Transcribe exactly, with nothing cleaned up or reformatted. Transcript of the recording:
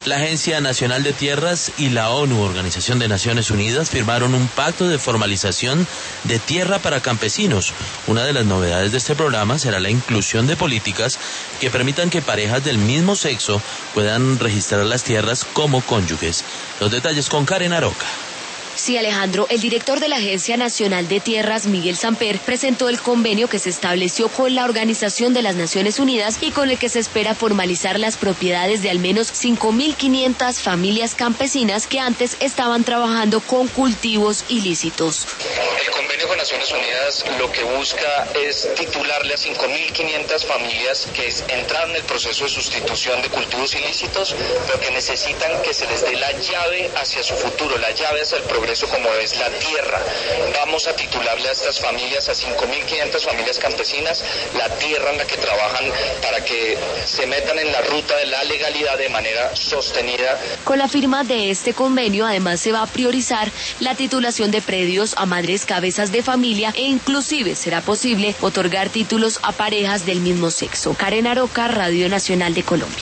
La Agencia Nacional de Tierras y la ONU, Organización de Naciones Unidas, firmaron un pacto de formalización de tierra para campesinos. Una de las novedades de este programa será la inclusión de políticas que permitan que parejas del mismo sexo puedan registrar las tierras como cónyuges. Los detalles con Karen Aroca. Sí, Alejandro, el director de la Agencia Nacional de Tierras, Miguel Samper, presentó el convenio que se estableció con la Organización de las Naciones Unidas y con el que se espera formalizar las propiedades de al menos cinco mil quinientas familias campesinas que antes estaban trabajando con cultivos ilícitos. El convenio con Naciones Unidas lo que busca es titularle a cinco mil quinientas familias que entraron en el proceso de sustitución de cultivos ilícitos, pero que necesitan que se les dé la llave hacia su futuro, la llave hacia el progreso como es la tierra. Vamos a titularle a estas familias, a cinco mil quinientas familias campesinas, la tierra en la que trabajan para que se metan en la ruta de la legalidad de manera sostenida. Con la firma de este convenio, además, se va a priorizar la titulación de predios a madres cabezas de familia e inclusive será posible otorgar títulos a parejas del mismo sexo. Karen Aroca, Radio Nacional de Colombia.